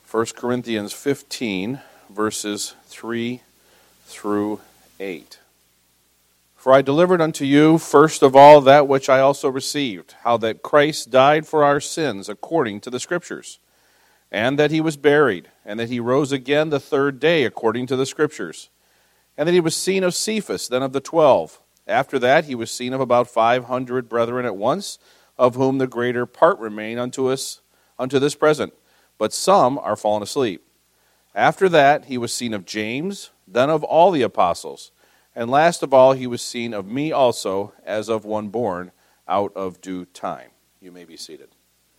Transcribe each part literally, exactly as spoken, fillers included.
First Corinthians fifteen, verses three through eight. For I delivered unto you first of all that which I also received, how that Christ died for our sins according to the Scriptures, and that he was buried, and that he rose again the third day according to the Scriptures, and that he was seen of Cephas, then of the twelve. After that he was seen of about five hundred brethren at once, of whom the greater part remain unto us unto this present, but some are fallen asleep. After that he was seen of James, then of all the apostles. And last of all he was seen of me also, as of one born out of due time. You may be seated.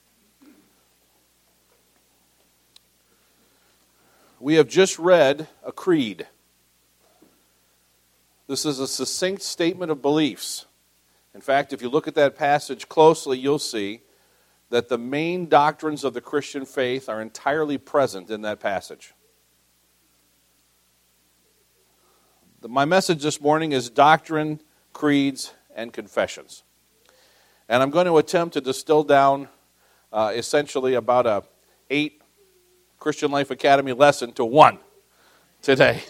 We have just read a creed. This is a succinct statement of beliefs. In fact, if you look at that passage closely, you'll see that the main doctrines of the Christian faith are entirely present in that passage. My message this morning is doctrine, creeds, and confessions. And I'm going to attempt to distill down uh, essentially about a eight Christian Life Academy lesson to one today.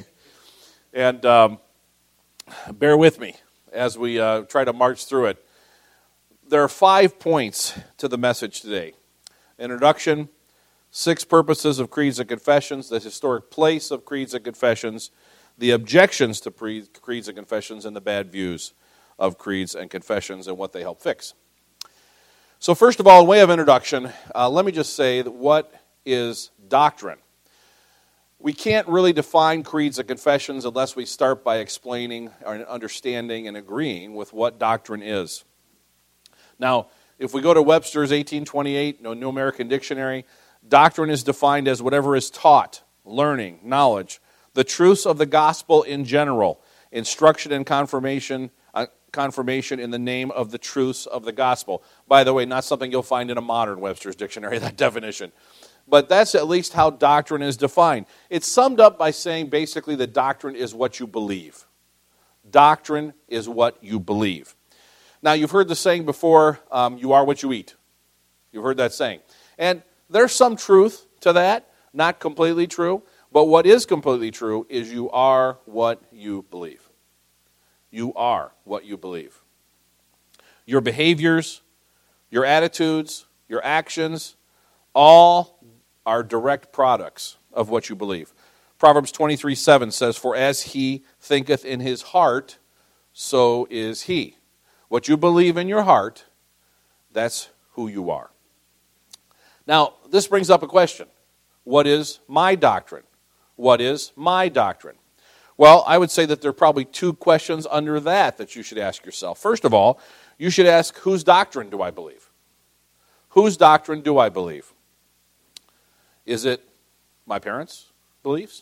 And um, bear with me as we uh, try to march through it. There are five points to the message today. Introduction, six purposes of creeds and confessions, the historic place of creeds and confessions, the objections to pre- creeds and confessions, and the bad views of creeds and confessions and what they help fix. So first of all, in way of introduction, uh, let me just say that what is doctrine? We can't really define creeds and confessions unless we start by explaining or understanding and agreeing with what doctrine is. Now, if we go to Webster's eighteen twenty-eight, no New American Dictionary, doctrine is defined as whatever is taught, learning, knowledge, the truths of the gospel in general, instruction and confirmation, uh, confirmation in the name of the truths of the gospel. By the way, not something you'll find in a modern Webster's Dictionary, that definition. But that's at least how doctrine is defined. It's summed up by saying basically that doctrine is what you believe. Doctrine is what you believe. Now, you've heard the saying before, um, you are what you eat. You've heard that saying. And there's some truth to that, not completely true. But what is completely true is you are what you believe. You are what you believe. Your behaviors, your attitudes, your actions, all are direct products of what you believe. Proverbs twenty-three seven says, "For as he thinketh in his heart, so is he." What you believe in your heart, that's who you are. Now, this brings up a question. What is my doctrine? What is my doctrine? Well, I would say that there are probably two questions under that that you should ask yourself. First of all, you should ask, whose doctrine do I believe? Whose doctrine do I believe? Is it my parents' beliefs?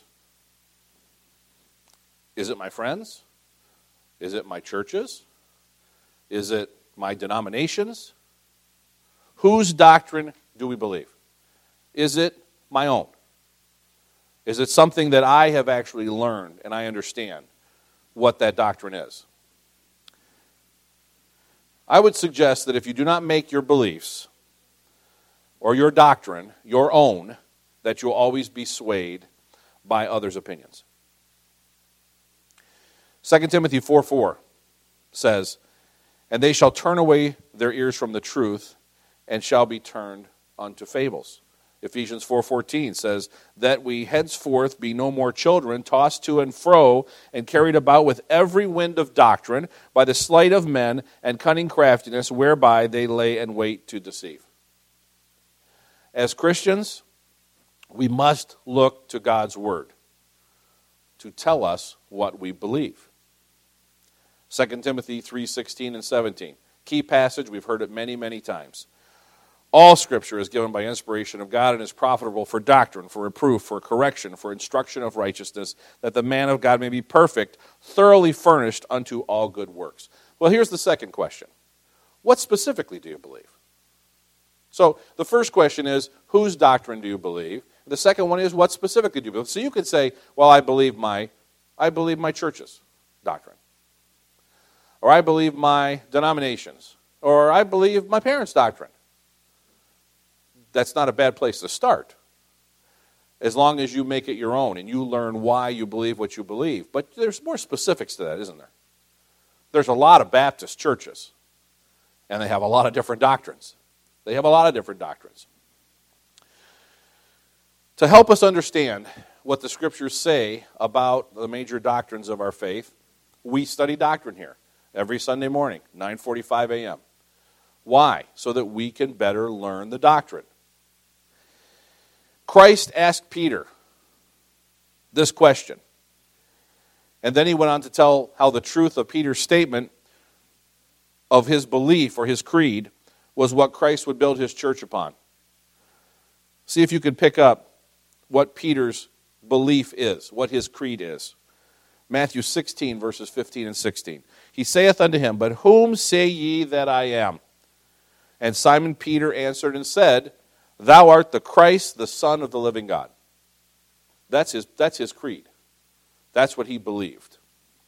Is it my friends? Is it my churches? Is it my denominations? Whose doctrine do we believe? Is it my own? Is it something that I have actually learned and I understand what that doctrine is? I would suggest that if you do not make your beliefs or your doctrine your own, that you'll always be swayed by others' opinions. Second Timothy four four says, "And they shall turn away their ears from the truth, and shall be turned unto fables." Ephesians four fourteen says, "That we henceforth be no more children, tossed to and fro, and carried about with every wind of doctrine, by the sleight of men and cunning craftiness, whereby they lay and wait to deceive." As Christians, we must look to God's Word to tell us what we believe. Second Timothy three sixteen and seventeen. Key passage, we've heard it many, many times. "All Scripture is given by inspiration of God and is profitable for doctrine, for reproof, for correction, for instruction of righteousness, that the man of God may be perfect, thoroughly furnished unto all good works." Well, here's the second question. What specifically do you believe? So the first question is, whose doctrine do you believe? The second one is, what specifically do you believe? So you could say, well, I believe my, I believe my church's doctrine. Or I believe my denominations. Or I believe my parents' doctrine. That's not a bad place to start. as long as you make it your own and you learn why you believe what you believe. But there's more specifics to that, isn't there? There's a lot of Baptist churches, and they have a lot of different doctrines. They have a lot of different doctrines. To help us understand what the Scriptures say about the major doctrines of our faith, we study doctrine here every Sunday morning, nine forty-five a.m. Why? So that we can better learn the doctrine. Christ asked Peter this question, and then he went on to tell how the truth of Peter's statement of his belief or his creed was what Christ would build his church upon. See if you can pick up what Peter's belief is, what his creed is. Matthew sixteen, verses fifteen and sixteen. He saith unto him, But whom say ye that I am? And Simon Peter answered and said, Thou art the Christ, the Son of the living God. That's his, that's his creed. That's what he believed.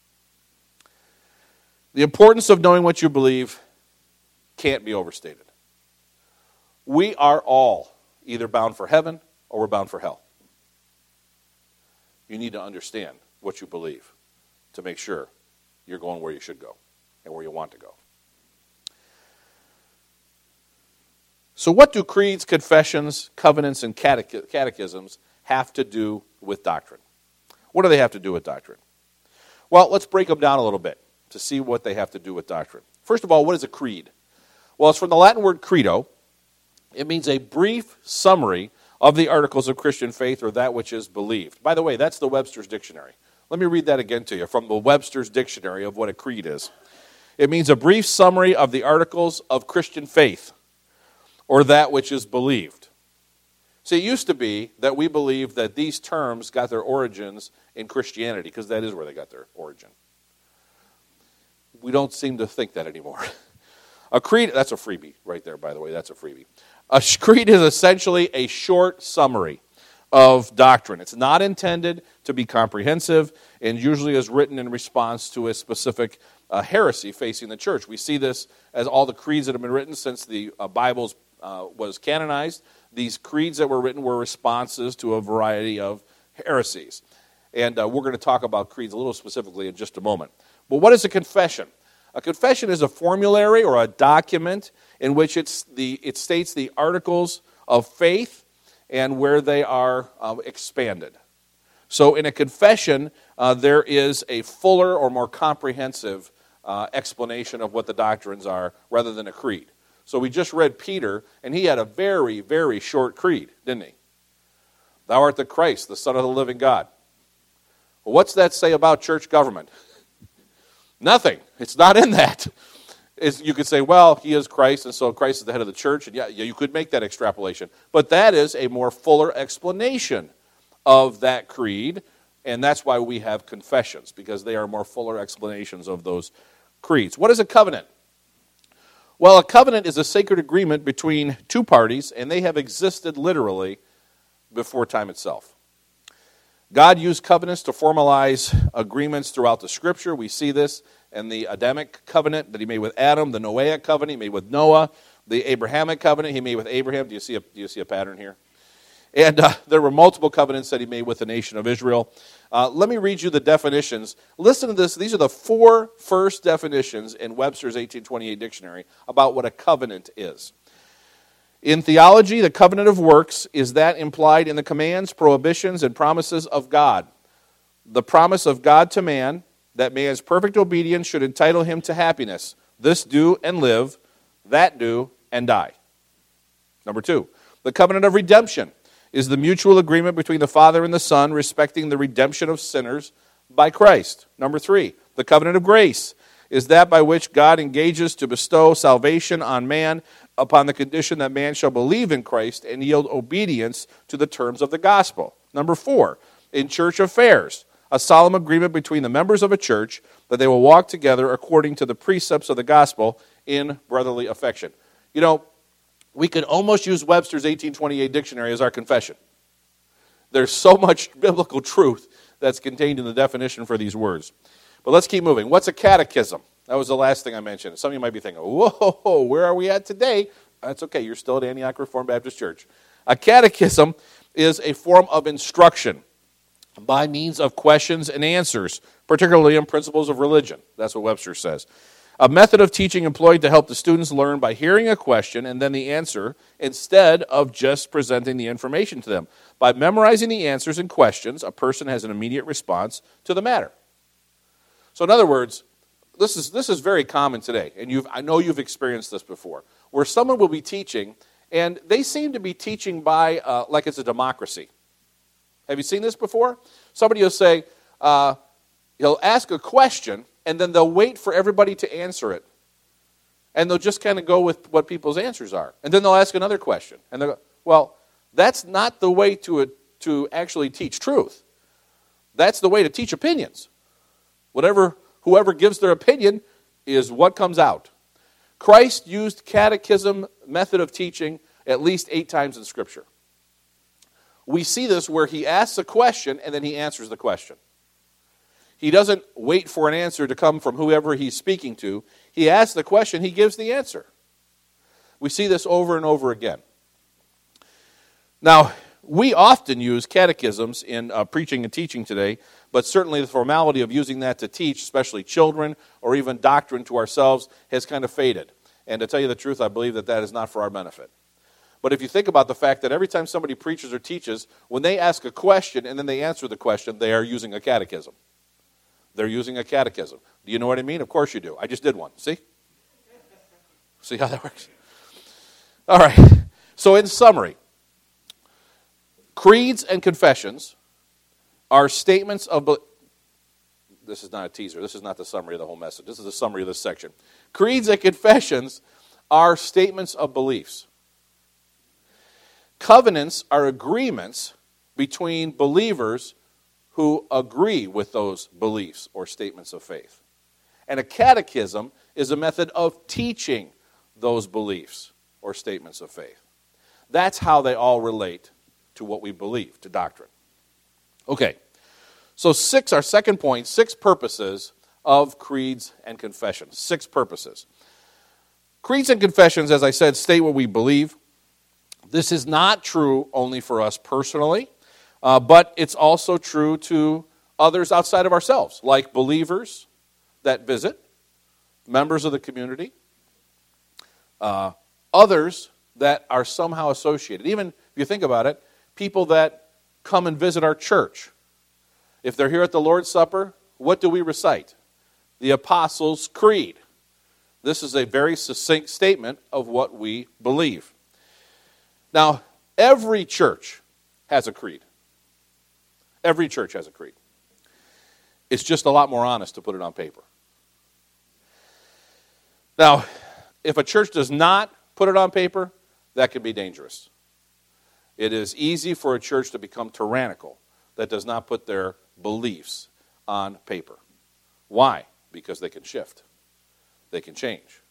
The importance of knowing what you believe can't be overstated. We are all either bound for heaven or we're bound for hell. You need to understand what you believe to make sure you're going where you should go and where you want to go. So what do creeds, confessions, covenants, and catech- catechisms have to do with doctrine? What do they have to do with doctrine? Well, let's break them down a little bit to see what they have to do with doctrine. First of all, what is a creed? Well, it's from the Latin word credo. It means a brief summary of the articles of Christian faith or that which is believed. By the way, that's the Webster's Dictionary. Let me read that again to you from the Webster's Dictionary of what a creed is. It means a brief summary of the articles of Christian faith or that which is believed. See, it used to be that we believed that these terms got their origins in Christianity, because that is where they got their origin. We don't seem to think that anymore. A creed, that's a freebie right there, by the way, that's a freebie. A creed is essentially a short summary of doctrine. It's not intended to be comprehensive and usually is written in response to a specific uh, heresy facing the church. We see this as all the creeds that have been written since the uh, Bible's Uh, was canonized. These creeds that were written were responses to a variety of heresies. And uh, we're going to talk about creeds a little specifically in just a moment. But what is a confession? A confession is a formulary or a document in which it's the, it states the articles of faith and where they are uh, expanded. So in a confession, uh, there is a fuller or more comprehensive uh, explanation of what the doctrines are rather than a creed. So we just read Peter, and he had a very, very short creed, didn't he? Thou art the Christ, the Son of the living God. Well, what's that say about church government? Nothing. It's not in that. It's, you could say, well, he is Christ, and so Christ is the head of the church, and yeah, yeah, you could make that extrapolation. But that is a more fuller explanation of that creed, and that's why we have confessions, because they are more fuller explanations of those creeds. What is a covenant? Well, a covenant is a sacred agreement between two parties, and they have existed literally before time itself. God used covenants to formalize agreements throughout the Scripture. We see this in the Adamic covenant that he made with Adam, the Noahic covenant he made with Noah, the Abrahamic covenant he made with Abraham. Do you see a, do you see a pattern here? And uh, there were multiple covenants that he made with the nation of Israel. Uh, let me read you the definitions. Listen to this. These are the four first definitions in Webster's eighteen twenty-eight dictionary about what a covenant is. In theology, the covenant of works is that implied in the commands, prohibitions, and promises of God. The promise of God to man, that man's perfect obedience should entitle him to happiness. This do and live, that do and die. Number two, the covenant of redemption is the mutual agreement between the Father and the Son respecting the redemption of sinners by Christ. Number three, the covenant of grace is that by which God engages to bestow salvation on man upon the condition that man shall believe in Christ and yield obedience to the terms of the gospel. Number four, in church affairs, a solemn agreement between the members of a church that they will walk together according to the precepts of the gospel in brotherly affection. You know, we could almost use Webster's eighteen twenty-eight dictionary as our confession. There's so much biblical truth that's contained in the definition for these words. But let's keep moving. What's a catechism? That was the last thing I mentioned. Some of you might be thinking, whoa, where are we at today? That's okay. You're still at Antioch Reformed Baptist Church. A catechism is a form of instruction by means of questions and answers, particularly in principles of religion. That's what Webster says. A method of teaching employed to help the students learn by hearing a question and then the answer instead of just presenting the information to them. By memorizing the answers and questions, a person has an immediate response to the matter. So in other words, this is this is very common today, and you've I know you've experienced this before, where someone will be teaching, and they seem to be teaching by uh, like it's a democracy. Have you seen this before? Somebody will say, uh, he'll ask a question, and then they'll wait for everybody to answer it. And they'll just kind of go with what people's answers are. And then they'll ask another question. And they'll go, well, that's not the way to, to actually teach truth. That's the way to teach opinions. Whatever, whoever gives their opinion is what comes out. Christ used catechism method of teaching at least eight times in Scripture. We see this where he asks a question and then he answers the question. He doesn't wait for an answer to come from whoever he's speaking to. He asks the question, he gives the answer. We see this over and over again. Now, we often use catechisms in uh, preaching and teaching today, but certainly the formality of using that to teach, especially children or even doctrine to ourselves, has kind of faded. And to tell you the truth, I believe that that is not for our benefit. But if you think about the fact that every time somebody preaches or teaches, when they ask a question and then they answer the question, they are using a catechism. They're using a catechism. Do you know what I mean? Of course you do. I just did one. See? See how that works? All right. So in summary, creeds and confessions are statements of belief. This is not a teaser. This is not the summary of the whole message. This is the summary of this section. Creeds and confessions are statements of beliefs. Covenants are agreements between believers who agree with those beliefs or statements of faith. And a catechism is a method of teaching those beliefs or statements of faith. That's how they all relate to what we believe, to doctrine. Okay, so six, our second point, six purposes of creeds and confessions. Six purposes. Creeds and confessions, as I said, state what we believe. This is not true only for us personally, uh, but it's also true to others outside of ourselves, like believers that visit, members of the community, uh, others that are somehow associated. Even if you think about it, people that come and visit our church. If they're here at the Lord's Supper, what do we recite? The Apostles' Creed. This is a very succinct statement of what we believe. Now, every church has a creed. Every church has a creed. It's just a lot more honest to put it on paper. Now, if a church does not put it on paper, that can be dangerous. It is easy for a church to become tyrannical that does not put their beliefs on paper. Why? Because they can shift. They can change.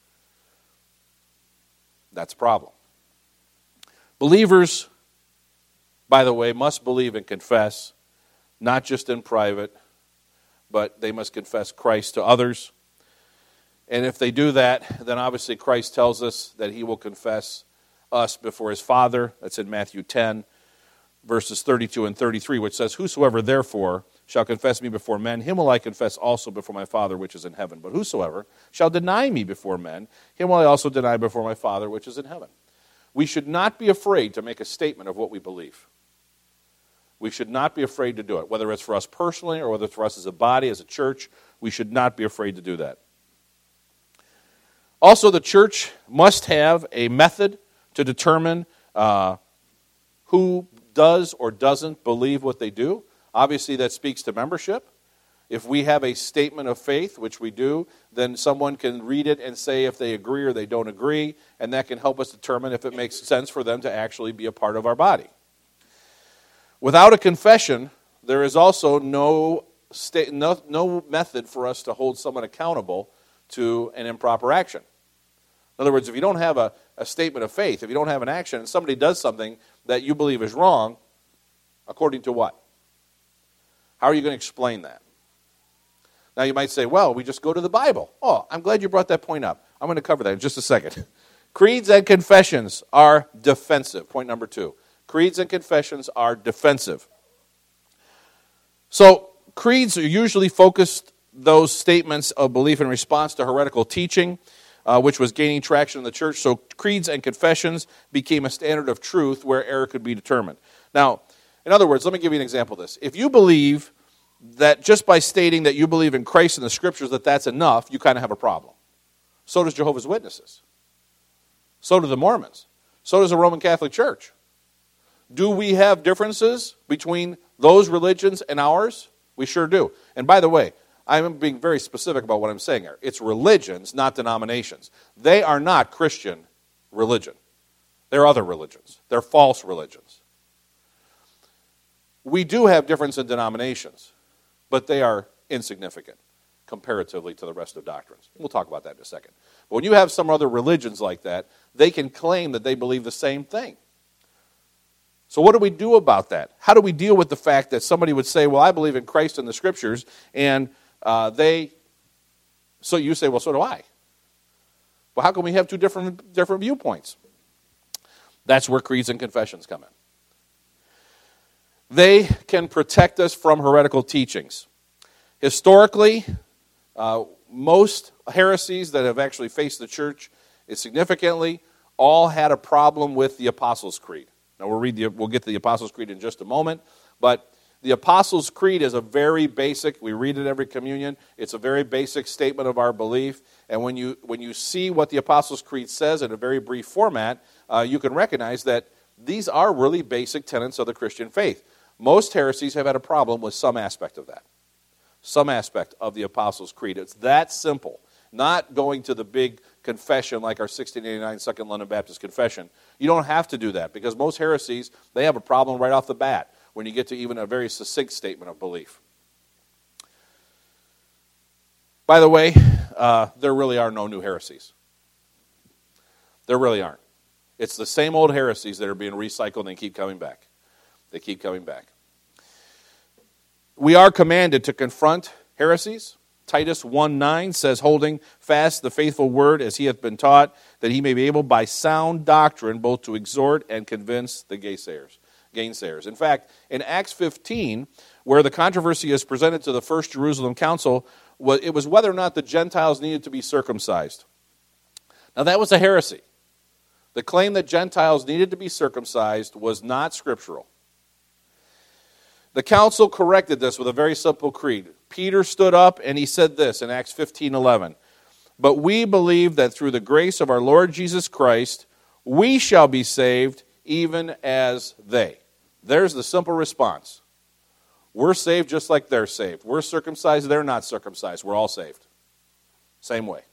That's a problem. Believers, by the way, must believe and confess, not just in private, but they must confess Christ to others. And if they do that, then obviously Christ tells us that he will confess us before his Father. That's in Matthew ten, verses thirty-two and thirty-three, which says, "Whosoever therefore shall confess me before men, him will I confess also before my Father which is in heaven. But whosoever shall deny me before men, him will I also deny before my Father which is in heaven." We should not be afraid to make a statement of what we believe. We should not be afraid to do it, whether it's for us personally or whether it's for us as a body, as a church. We should not be afraid to do that. Also, the church must have a method to determine uh, who does or doesn't believe what they do. Obviously, that speaks to membership. If we have a statement of faith, which we do, then someone can read it and say if they agree or they don't agree, and that can help us determine if it makes sense for them to actually be a part of our body. Without a confession, there is also no, sta- no, no method for us to hold someone accountable to an improper action. In other words, if you don't have a, a statement of faith, if you don't have an action, and somebody does something that you believe is wrong, according to what? How are you going to explain that? Now you might say, well, we just go to the Bible. Oh, I'm glad you brought that point up. I'm going to cover that in just a second. Creeds and confessions are defensive. Point number two. Creeds and confessions are defensive. So, creeds are usually focused, those statements of belief in response to heretical teaching, uh, which was gaining traction in the church. So, creeds and confessions became a standard of truth where error could be determined. Now, in other words, let me give you an example of this. If you believe that just by stating that you believe in Christ and the Scriptures that that's enough, you kind of have a problem. So does Jehovah's Witnesses. So do the Mormons. So does the Roman Catholic Church. Do we have differences between those religions and ours? We sure do. And by the way, I'm being very specific about what I'm saying here. It's religions, not denominations. They are not Christian religion. They're other religions. They're false religions. We do have difference in denominations, but they are insignificant comparatively to the rest of doctrines. We'll talk about that in a second. But when you have some other religions like that, they can claim that they believe the same thing. So what do we do about that? How do we deal with the fact that somebody would say, well, I believe in Christ and the Scriptures, and uh, they, so you say, well, so do I. Well, how can we have two different, different viewpoints? That's where creeds and confessions come in. They can protect us from heretical teachings. Historically, uh, most heresies that have actually faced the church significantly all had a problem with the Apostles' Creed. Now, we'll, read the, we'll get to the Apostles' Creed in just a moment, but the Apostles' Creed is a very basic, we read it every communion, it's a very basic statement of our belief, and when you, when you see what the Apostles' Creed says in a very brief format, uh, you can recognize that these are really basic tenets of the Christian faith. Most heresies have had a problem with some aspect of that. Some aspect of the Apostles' Creed. It's that simple. Not going to the big confession like our sixteen eighty-nine Second London Baptist Confession. You don't have to do that because most heresies, they have a problem right off the bat when you get to even a very succinct statement of belief. By the way, uh, there really are no new heresies. There really aren't. It's the same old heresies that are being recycled and keep coming back. They keep coming back. We are commanded to confront heresies. Titus one nine says, holding fast the faithful word as he hath been taught, that he may be able by sound doctrine both to exhort and convince the gainsayers. gainsayers. In fact, in Acts fifteen, where the controversy is presented to the First Jerusalem Council, it was whether or not the Gentiles needed to be circumcised. Now that was a heresy. The claim that Gentiles needed to be circumcised was not scriptural. The council corrected this with a very simple creed. Peter stood up and he said this in Acts fifteen eleven. But we believe that through the grace of our Lord Jesus Christ, we shall be saved even as they. There's the simple response. We're saved just like they're saved. We're circumcised, they're not circumcised. We're all saved. Same way.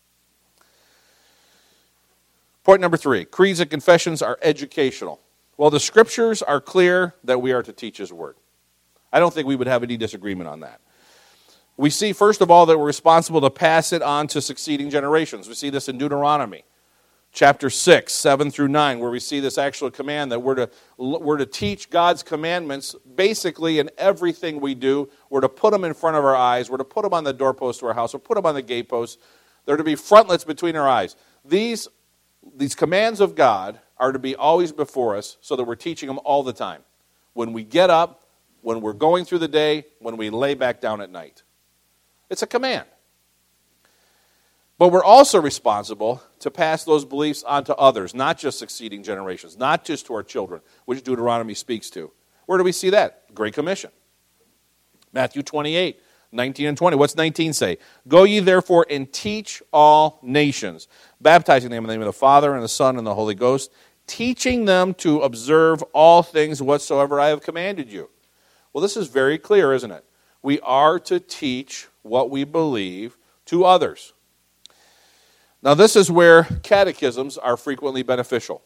Point number three, creeds and confessions are educational. Well, the Scriptures are clear that we are to teach His Word. I don't think we would have any disagreement on that. We see, first of all, that we're responsible to pass it on to succeeding generations. We see this in Deuteronomy chapter six, seven through nine, where we see this actual command that we're to, we're to teach God's commandments basically in everything we do. We're to put them in front of our eyes. We're to put them on the doorpost of our house. We're to put them on the gateposts. They're to be frontlets between our eyes. These, these commands of God are to be always before us so that we're teaching them all the time. When we get up, when we're going through the day, when we lay back down at night. It's a command. But we're also responsible to pass those beliefs on to others, not just succeeding generations, not just to our children, which Deuteronomy speaks to. Where do we see that? Great Commission. Matthew twenty-eight, nineteen and twenty. What's nineteen say? Go ye therefore and teach all nations, baptizing them in the name of the Father and the Son and the Holy Ghost, teaching them to observe all things whatsoever I have commanded you. Well, this is very clear, isn't it? We are to teach what we believe to others. Now, this is where catechisms are frequently beneficial.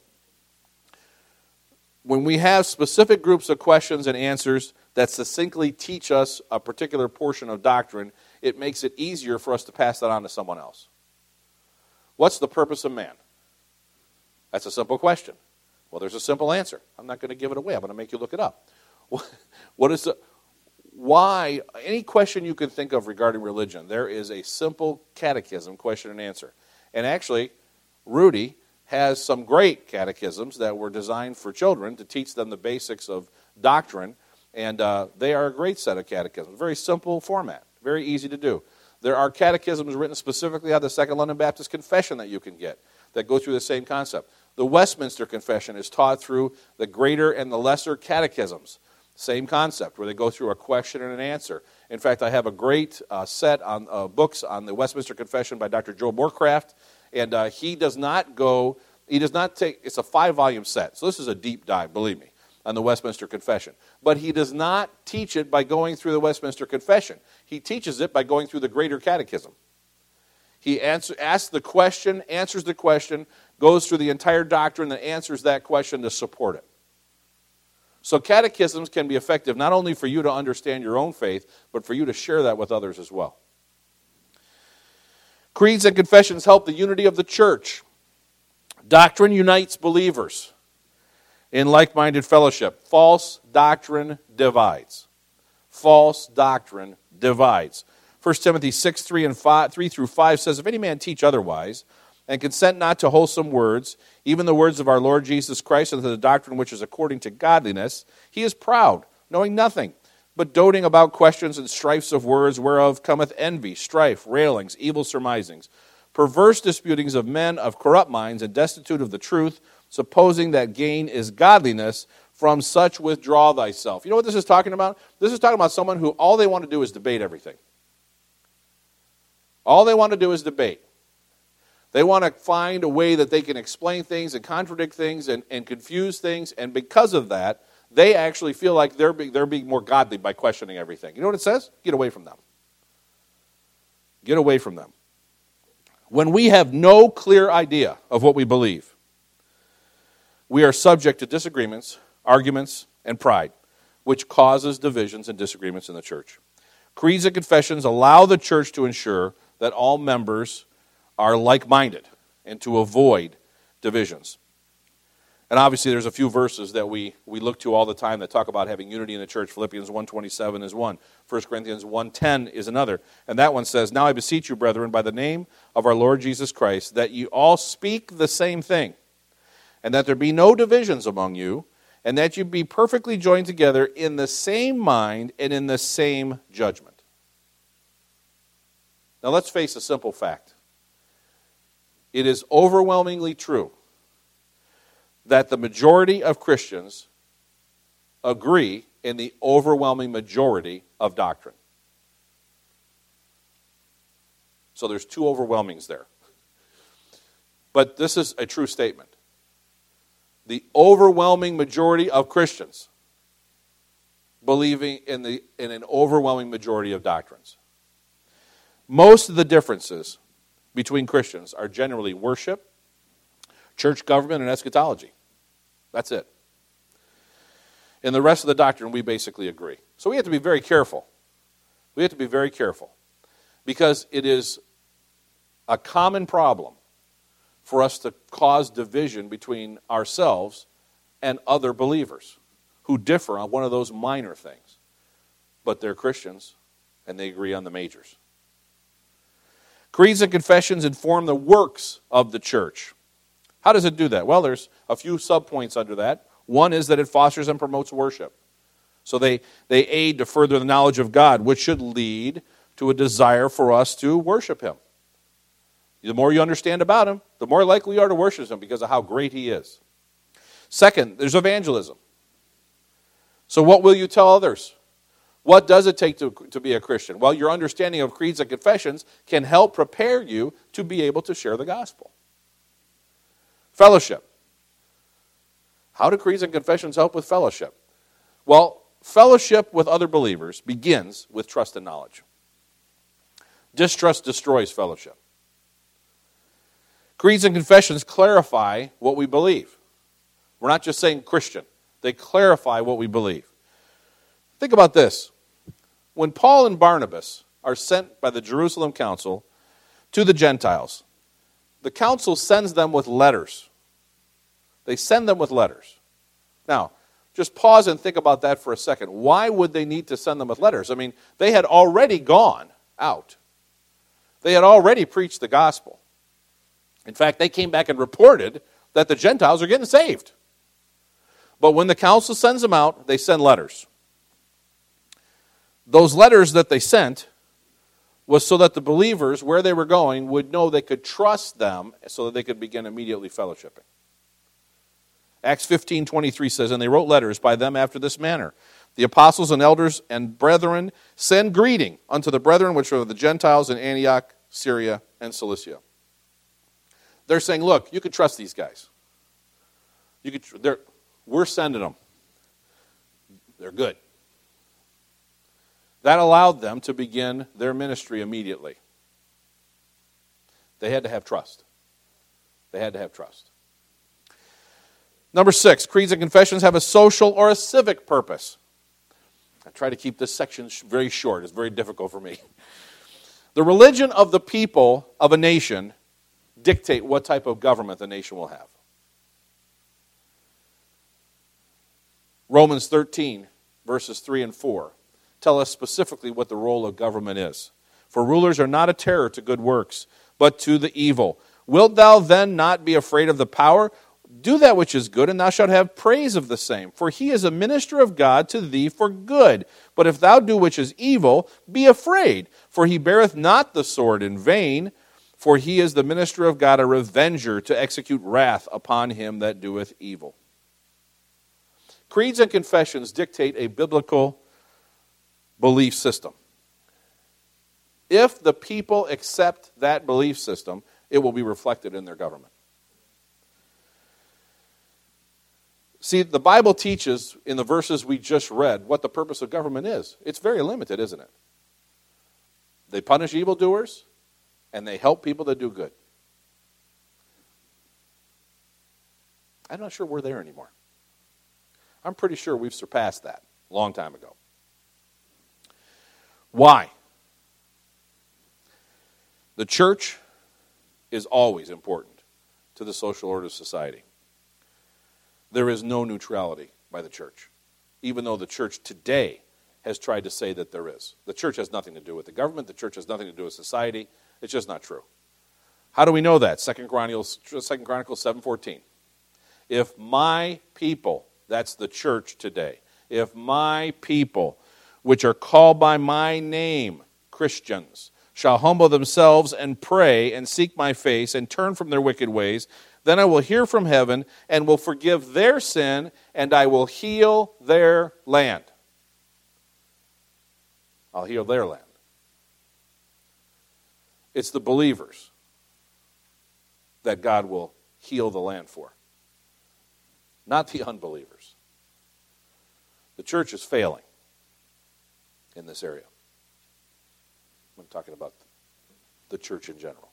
When we have specific groups of questions and answers that succinctly teach us a particular portion of doctrine, it makes it easier for us to pass that on to someone else. What's the purpose of man? That's a simple question. Well, there's a simple answer. I'm not going to give it away. I'm going to make you look it up. What is the, why, any question you can think of regarding religion, there is a simple catechism question and answer. And actually, Rudy has some great catechisms that were designed for children to teach them the basics of doctrine, and uh, they are a great set of catechisms. Very simple format, very easy to do. There are catechisms written specifically on the Second London Baptist Confession that you can get that go through the same concept. The Westminster Confession is taught through the greater and the lesser catechisms. Same concept, where they go through a question and an answer. In fact, I have a great uh, set on uh, books on the Westminster Confession by Doctor Joe Moorcraft, and uh, he does not go, he does not take, it's a five-volume set, so this is a deep dive, believe me, on the Westminster Confession. But he does not teach it by going through the Westminster Confession. He teaches it by going through the greater catechism. He answer, asks the question, answers the question, goes through the entire doctrine, and answers that question to support it. So catechisms can be effective not only for you to understand your own faith, but for you to share that with others as well. Creeds and confessions help the unity of the church. Doctrine unites believers in like-minded fellowship. False doctrine divides. False doctrine divides. First Timothy six, three, and five, three through five says, if any man teach otherwise, and consent not to wholesome words, even the words of our Lord Jesus Christ, and to the doctrine which is according to godliness, he is proud, knowing nothing, but doting about questions and strifes of words, whereof cometh envy, strife, railings, evil surmisings, perverse disputings of men of corrupt minds, and destitute of the truth, supposing that gain is godliness. From such withdraw thyself. You know what this is talking about? This is talking about someone who all they want to do is debate everything. All they want to do is debate. They want to find a way that they can explain things and contradict things and, and confuse things, and because of that, they actually feel like they're being, they're being more godly by questioning everything. You know what it says? Get away from them. Get away from them. When we have no clear idea of what we believe, we are subject to disagreements, arguments, and pride, which causes divisions and disagreements in the church. Creeds and confessions allow the church to ensure that all members are like-minded and to avoid divisions. And obviously there's a few verses that we, we look to all the time that talk about having unity in the church. Philippians one twenty-seven is one. First Corinthians one ten is another. And that one says, now I beseech you, brethren, by the name of our Lord Jesus Christ, that ye all speak the same thing, and that there be no divisions among you, and that you be perfectly joined together in the same mind and in the same judgment. Now let's face a simple fact. It is overwhelmingly true that the majority of Christians agree in the overwhelming majority of doctrine. So there's two overwhelmings there. But this is a true statement. The overwhelming majority of Christians believing in, the, in an overwhelming majority of doctrines. Most of the differences between Christians are generally worship, church government, and eschatology. That's it. In the rest of the doctrine, we basically agree. So we have to be very careful. We have to be very careful because it is a common problem for us to cause division between ourselves and other believers who differ on one of those minor things. But they're Christians, and they agree on the majors. Creeds and confessions inform the works of the church. How does it do that? Well, there's a few subpoints under that. One is that it fosters and promotes worship. So they, they aid to further the knowledge of God, which should lead to a desire for us to worship Him. The more you understand about Him, the more likely you are to worship Him because of how great He is. Second, there's evangelism. So what will you tell others? What does it take to, to be a Christian? Well, your understanding of creeds and confessions can help prepare you to be able to share the gospel. Fellowship. How do creeds and confessions help with fellowship? Well, fellowship with other believers begins with trust and knowledge. Distrust destroys fellowship. Creeds and confessions clarify what we believe. We're not just saying Christian. They clarify what we believe. Think about this. When Paul and Barnabas are sent by the Jerusalem council to the Gentiles, the council sends them with letters. They send them with letters. Now, just pause and think about that for a second. Why would they need to send them with letters? I mean, they had already gone out. They had already preached the gospel. In fact, they came back and reported that the Gentiles are getting saved. But when the council sends them out, they send letters. Those letters that they sent was so that the believers, where they were going, would know they could trust them so that they could begin immediately fellowshipping. Acts fifteen twenty-three says, and they wrote letters by them after this manner. The apostles and elders and brethren send greeting unto the brethren which are the Gentiles in Antioch, Syria, and Cilicia. They're saying, look, you can trust these guys. You could, they're, we're sending them. They're good. That allowed them to begin their ministry immediately. They had to have trust. They had to have trust. Number six, creeds and confessions have a social or a civic purpose. I try to keep this section very short. It's very difficult for me. The religion of the people of a nation dictate what type of government the nation will have. Romans thirteen, verses three and four, tell us specifically what the role of government is. For rulers are not a terror to good works, but to the evil. Wilt thou then not be afraid of the power? Do that which is good, and thou shalt have praise of the same. For he is a minister of God to thee for good. But if thou do which is evil, be afraid. For he beareth not the sword in vain. For he is the minister of God, a revenger, to execute wrath upon him that doeth evil. Creeds and confessions dictate a biblical belief system. If the people accept that belief system, it will be reflected in their government. See, the Bible teaches in the verses we just read what the purpose of government is. It's very limited, isn't it? They punish evildoers, and they help people that do good. I'm not sure we're there anymore. I'm pretty sure we've surpassed that a long time ago. Why? The church is always important to the social order of society. There is no neutrality by the church, even though the church today has tried to say that there is. The church has nothing to do with the government. The church has nothing to do with society. It's just not true. How do we know that? Second Chronicles, Second Chronicles seven fourteen. If my people, that's the church today, if my people, which are called by my name, Christians, shall humble themselves and pray and seek my face and turn from their wicked ways, then I will hear from heaven and will forgive their sin, and I will heal their land. I'll heal their land. It's the believers that God will heal the land for, not the unbelievers. The church is failing in this area. I'm talking about the church in general.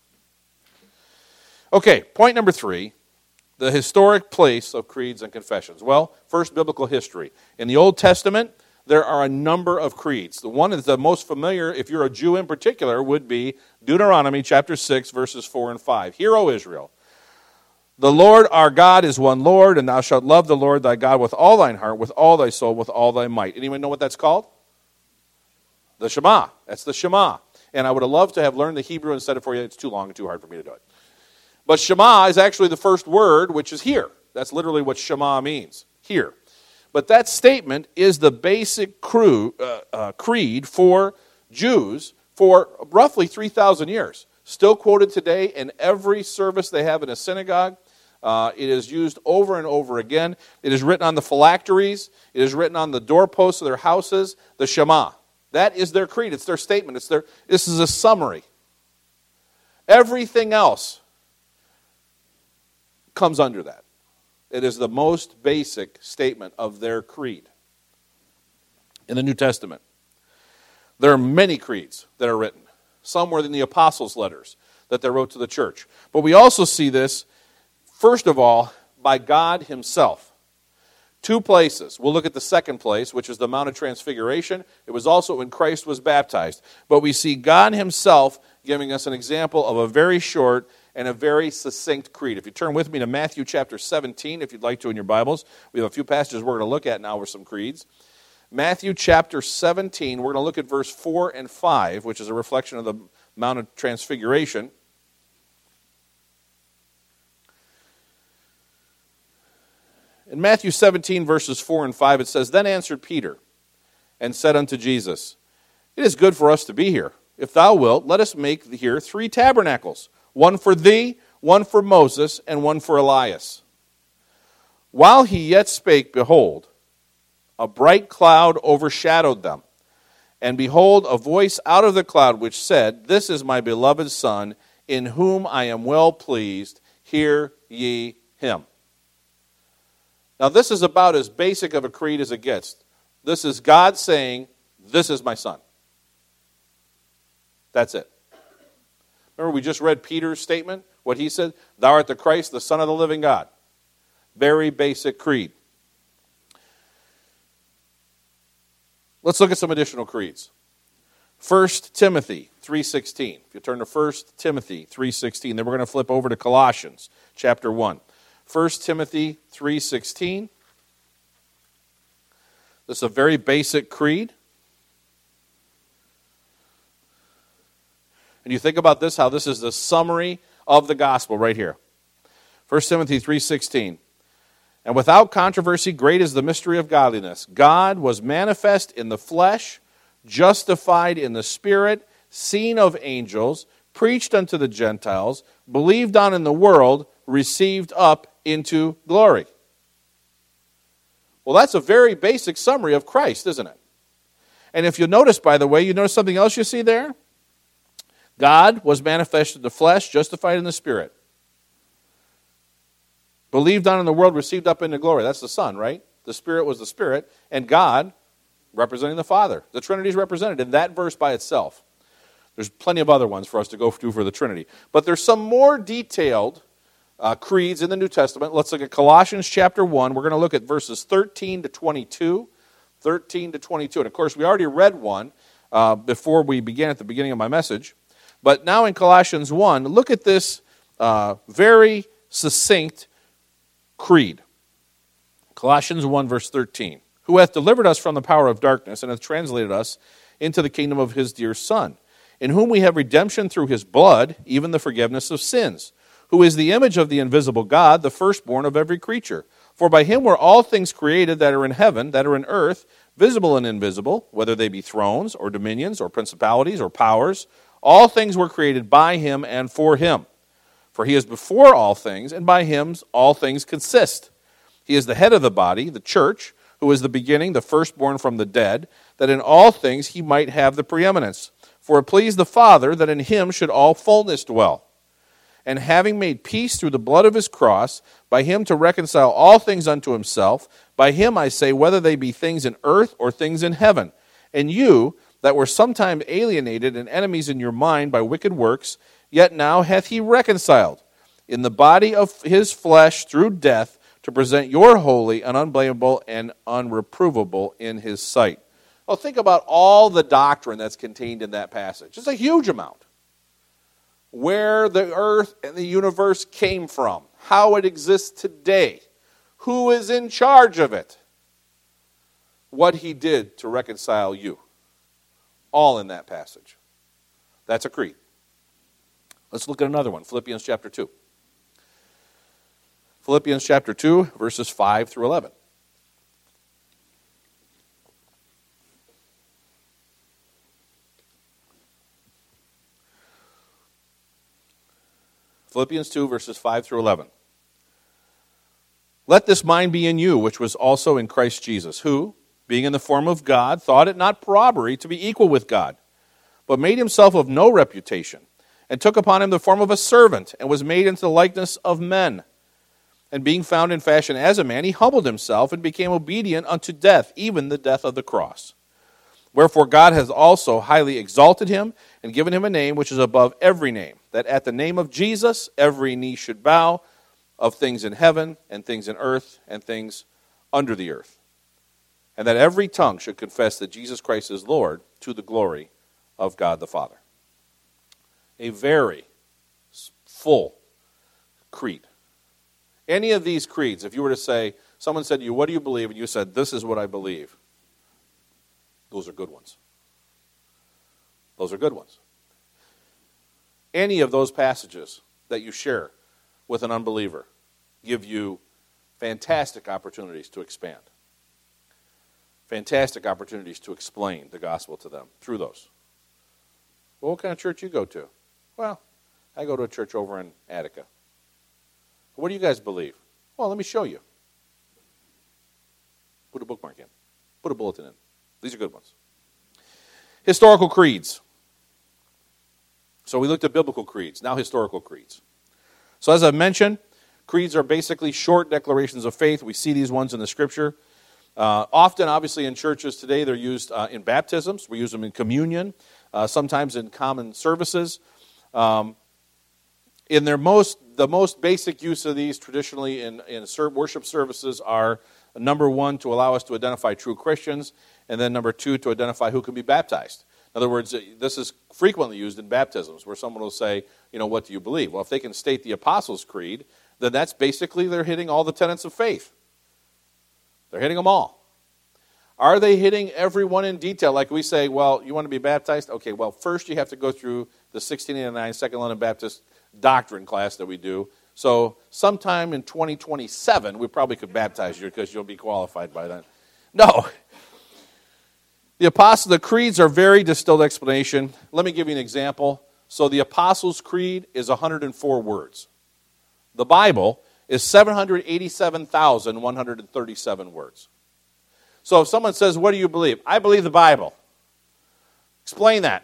Okay, point number three, the historic place of creeds and confessions. Well, first, biblical history. In the Old Testament, there are a number of creeds. The one that's the most familiar, if you're a Jew in particular, would be Deuteronomy chapter six, verses four and five. Hear, O Israel, the Lord our God is one Lord, and thou shalt love the Lord thy God with all thine heart, with all thy soul, with all thy might. Anyone know what that's called? The Shema. That's the Shema. And I would have loved to have learned the Hebrew and said it for you. It's too long and too hard for me to do it. But Shema is actually the first word, which is here. That's literally what Shema means, here. But that statement is the basic crew, uh, uh, creed for Jews for roughly three thousand years. Still quoted today in every service they have in a synagogue. Uh, it is used over and over again. It is written on the phylacteries. It is written on the doorposts of their houses. The Shema. That is their creed. It's their statement. It's their. This is a summary. Everything else comes under that. It is the most basic statement of their creed. In the New Testament, there are many creeds that are written. Some were in the apostles' letters that they wrote to the church. But we also see this, first of all, by God himself. Two places. We'll look at the second place, which is the Mount of Transfiguration. It was also when Christ was baptized. But we see God himself giving us an example of a very short and a very succinct creed. If you turn with me to Matthew chapter seventeen, if you'd like to in your Bibles, we have a few passages we're going to look at now with some creeds. Matthew chapter seventeen, we're going to look at verse four and five, which is a reflection of the Mount of Transfiguration. In Matthew seventeen, verses four and five, it says, Then answered Peter and said unto Jesus, It is good for us to be here. If thou wilt, let us make here three tabernacles, one for thee, one for Moses, and one for Elias. While he yet spake, behold, a bright cloud overshadowed them. And behold, a voice out of the cloud which said, This is my beloved Son, in whom I am well pleased. Hear ye him. Now this is about as basic of a creed as it gets. This is God saying, This is my Son. That's it. Remember we just read Peter's statement, what he said, Thou art the Christ, the Son of the living God. Very basic creed. Let's look at some additional creeds. First Timothy three sixteen. If you turn to First Timothy three sixteen, then we're going to flip over to Colossians chapter one. First Timothy three sixteen. This is a very basic creed. And you think about this, how this is the summary of the gospel right here. First Timothy three sixteen. And without controversy, great is the mystery of godliness. God was manifest in the flesh, justified in the spirit, seen of angels, preached unto the Gentiles, believed on in the world, received up into glory. Well, that's a very basic summary of Christ, isn't it? And if you notice, by the way, you notice something else you see there? God was manifest in the flesh, justified in the spirit. Believed on in the world, received up into glory. That's the Son, right? The Spirit was the Spirit, and God representing the Father. The Trinity is represented in that verse by itself. There's plenty of other ones for us to go through for the Trinity. But there's some more detailed uh, creeds in the New Testament. Let's look at Colossians chapter one. We're going to look at verses thirteen to twenty-two. thirteen to twenty-two. And of course, we already read one uh, before we began at the beginning of my message. But now in Colossians one, look at this uh, very succinct creed. Colossians one, verse thirteen. Who hath delivered us from the power of darkness, and hath translated us into the kingdom of his dear Son, in whom we have redemption through his blood, even the forgiveness of sins, who is the image of the invisible God, the firstborn of every creature. For by him were all things created that are in heaven, that are in earth, visible and invisible, whether they be thrones, or dominions, or principalities, or powers. All things were created by him and for him. For he is before all things, and by him all things consist. He is the head of the body, the church, who is the beginning, the firstborn from the dead, that in all things he might have the preeminence. For it pleased the Father that in him should all fullness dwell. And having made peace through the blood of his cross, by him to reconcile all things unto himself, by him I say, whether they be things in earth or things in heaven. And you, that were sometime alienated and enemies in your mind by wicked works, yet now hath he reconciled in the body of his flesh through death, to present your holy and unblameable and unreprovable in his sight. Well, think about all the doctrine that's contained in that passage. It's a huge amount. Where the earth and the universe came from, how it exists today, who is in charge of it, what he did to reconcile you. All in that passage. That's a creed. Let's look at another one, Philippians chapter two. Philippians chapter two, verses five through eleven. Philippians two, verses five through eleven. Let this mind be in you, which was also in Christ Jesus, who, being in the form of God, thought it not robbery to be equal with God, but made himself of no reputation, and took upon him the form of a servant, and was made into the likeness of men. And being found in fashion as a man, he humbled himself, and became obedient unto death, even the death of the cross. Wherefore God has also highly exalted him, and given him a name which is above every name, that at the name of Jesus every knee should bow, of things in heaven, and things in earth, and things under the earth. And that every tongue should confess that Jesus Christ is Lord, to the glory of God the Father. A very full creed. Any of these creeds, if you were to say, someone said to you, what do you believe? And you said, this is what I believe. Those are good ones. Those are good ones. Any of those passages that you share with an unbeliever give you fantastic opportunities to expand. Fantastic opportunities to explain the gospel to them through those. Well, what kind of church you go to? Well, I go to a church over in Attica. What do you guys believe? Well, let me show you. Put a bookmark in. Put a bulletin in. These are good ones. Historical creeds. So we looked at biblical creeds, now historical creeds. So as I mentioned, creeds are basically short declarations of faith. We see these ones in the Scripture. Uh, often, obviously, in churches today, they're used uh, in baptisms. We use them in communion, uh, sometimes in common services. Um, in their most, the most basic use of these traditionally in, in worship services are, number one, to allow us to identify true Christians, and then number two, to identify who can be baptized. In other words, this is frequently used in baptisms, where someone will say, you know, what do you believe? Well, if they can state the Apostles' Creed, then that's basically they're hitting all the tenets of faith. They're hitting them all. Are they hitting everyone in detail? Like we say, well, you want to be baptized? Okay, well, first you have to go through the sixteen eighty-nine Second London Baptist doctrine class that we do. So sometime in twenty twenty-seven, we probably could baptize you because you'll be qualified by then. No. The Apostles, the creeds are very distilled explanation. Let me give you an example. So the Apostles' Creed is one hundred four words. The Bible is seven hundred eighty-seven thousand one hundred thirty-seven words. So if someone says, what do you believe? I believe the Bible. Explain that.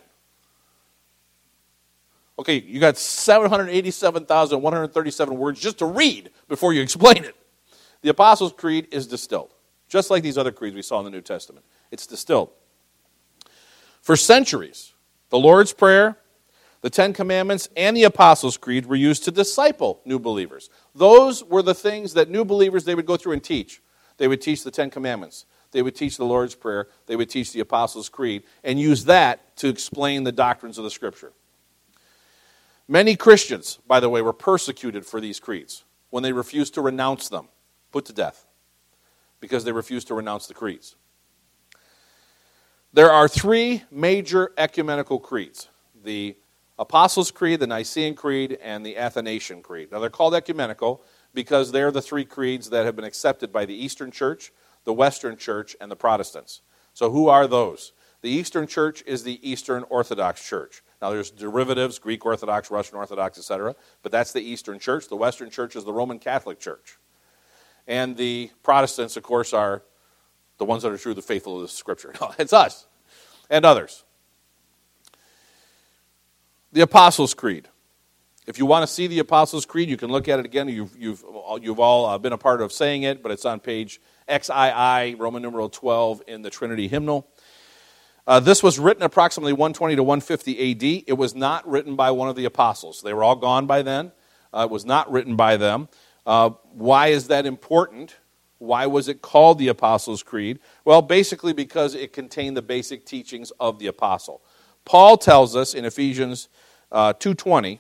Okay, you got seven hundred eighty-seven thousand one hundred thirty-seven words just to read before you explain it. The Apostles' Creed is distilled, just like these other creeds we saw in the New Testament. It's distilled. For centuries, the Lord's Prayer, the Ten Commandments, and the Apostles' Creed were used to disciple new believers. Those were the things that new believers, they would go through and teach. They would teach the Ten Commandments. They would teach the Lord's Prayer. They would teach the Apostles' Creed and use that to explain the doctrines of the Scripture. Many Christians, by the way, were persecuted for these creeds when they refused to renounce them, put to death, because they refused to renounce the creeds. There are three major ecumenical creeds: the Apostles' Creed, the Nicene Creed, and the Athanasian Creed. Now, they're called ecumenical because they're the three creeds that have been accepted by the Eastern Church, the Western Church, and the Protestants. So who are those? The Eastern Church is the Eastern Orthodox Church. Now, there's derivatives, Greek Orthodox, Russian Orthodox, et cetera, but that's the Eastern Church. The Western Church is the Roman Catholic Church. And the Protestants, of course, are the ones that are true, the faithful of the Scripture. No, it's us and others. The Apostles' Creed. If you want to see the Apostles' Creed, you can look at it again. You've, you've, you've all uh, been a part of saying it, but it's on page X I I, Roman numeral twelve, in the Trinity Hymnal. Uh, this was written approximately one twenty to one fifty A D. It was not written by one of the apostles. They were all gone by then. Uh, it was not written by them. Uh, why is that important? Why was it called the Apostles' Creed? Well, basically because it contained the basic teachings of the apostle. Paul tells us in Ephesians uh, two twenty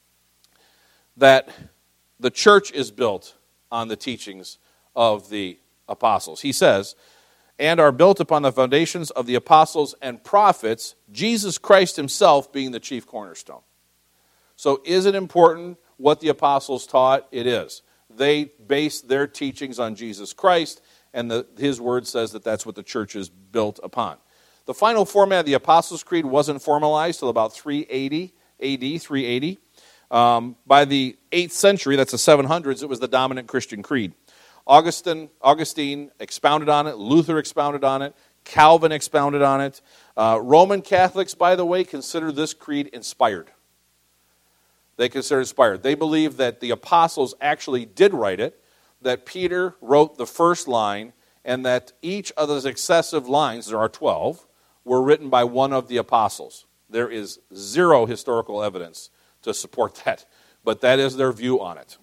that the church is built on the teachings of the apostles. He says, and are built upon the foundations of the apostles and prophets, Jesus Christ himself being the chief cornerstone. So is it important what the apostles taught? It is. They based their teachings on Jesus Christ, and the, his word says that that's what the church is built upon. The final format of the Apostles' Creed wasn't formalized till about three eighty A D, three eighty. Um, by the eighth century, that's the seven hundreds, it was the dominant Christian creed. Augustine, Augustine expounded on it. Luther expounded on it. Calvin expounded on it. Uh, Roman Catholics, by the way, consider this creed inspired. They consider it inspired. They believe that the apostles actually did write it, that Peter wrote the first line, and that each of the successive lines, there are twelve, were written by one of the apostles. There is zero historical evidence to support that, but that is their view on it.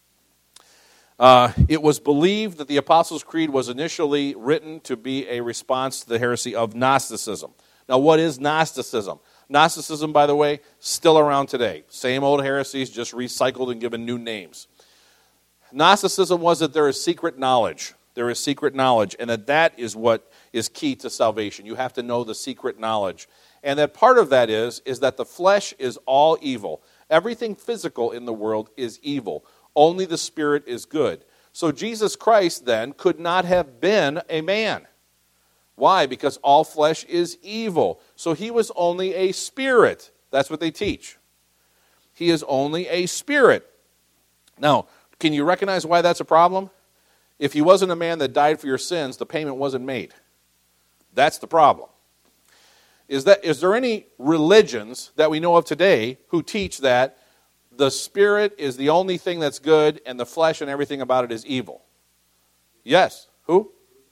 Uh, it was believed that the Apostles' Creed was initially written to be a response to the heresy of Gnosticism. Now, what is Gnosticism? Gnosticism, by the way, still around today. Same old heresies, just recycled and given new names. Gnosticism was that there is secret knowledge. There is secret knowledge, and that that is what is key to salvation. You have to know the secret knowledge. And that part of that is, is that the flesh is all evil. Everything physical in the world is evil. Only the Spirit is good. So Jesus Christ then could not have been a man. Why? Because all flesh is evil. So he was only a spirit. That's what they teach. He is only a spirit. Now, can you recognize why that's a problem? If he wasn't a man that died for your sins, the payment wasn't made. That's the problem. Is that, is there any religions that we know of today who teach that the spirit is the only thing that's good and the flesh and everything about it is evil? Yes. Who?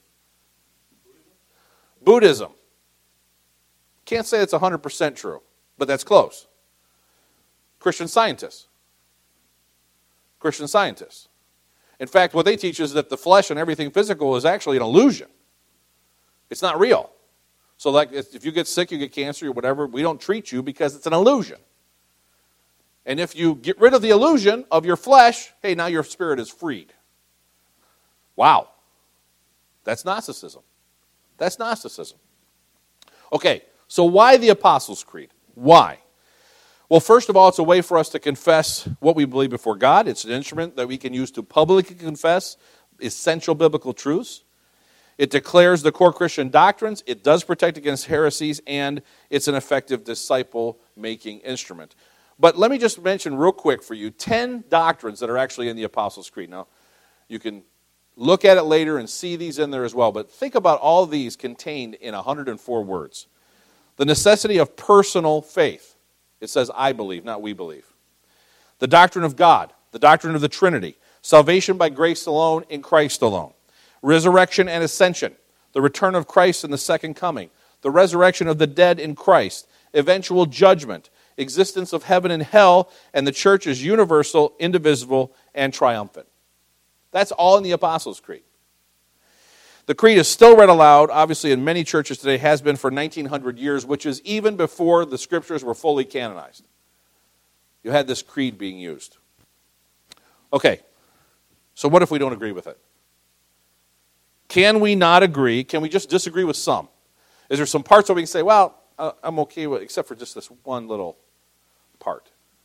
Buddhism. Can't say it's one hundred percent true, but that's close. Christian Scientists. Christian Scientists. In fact, what they teach is that the flesh and everything physical is actually an illusion. It's not real. So like if you get sick, you get cancer or whatever, we don't treat you because it's an illusion. And if you get rid of the illusion of your flesh, hey, now your spirit is freed. Wow. That's Gnosticism. That's Gnosticism. Okay, so why the Apostles' Creed? Why? Well, first of all, it's a way for us to confess what we believe before God. It's an instrument that we can use to publicly confess essential biblical truths. It declares the core Christian doctrines. It does protect against heresies, and it's an effective disciple-making instrument. But let me just mention real quick for you ten doctrines that are actually in the Apostles' Creed. Now, you can look at it later and see these in there as well, but think about all these contained in one hundred four words. The necessity of personal faith. It says, I believe, not we believe. The doctrine of God, the doctrine of the Trinity, salvation by grace alone, in Christ alone. Resurrection and ascension, the return of Christ and the second coming, the resurrection of the dead in Christ, eventual judgment, existence of heaven and hell, and the church is universal, indivisible, and triumphant. That's all in the Apostles' Creed. The creed is still read aloud, obviously in many churches today, has been for nineteen hundred years, which is even before the scriptures were fully canonized. You had this creed being used. Okay, so what if we don't agree with it? Can we not agree? Can we just disagree with some? Is there some parts where we can say, well, uh, I'm okay with it, except for just this one little part?